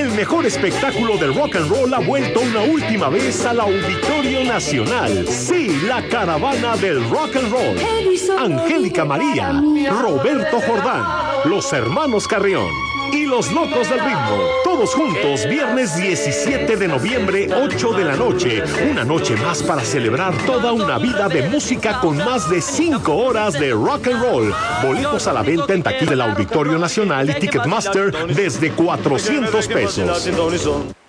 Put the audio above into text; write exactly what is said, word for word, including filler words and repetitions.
El mejor espectáculo del rock and roll ha vuelto una última vez al Auditorio Nacional. Sí, la caravana del rock and roll. Angélica María, Roberto Jordán, los hermanos Carrión y los Locos del Ritmo. Todos juntos, viernes diecisiete de noviembre, ocho de la noche. Una noche más para celebrar toda una vida de música con más de cinco horas de rock and roll. Boletos a la venta en taquilla del Auditorio Nacional y Ticketmaster desde cuatrocientos pesos.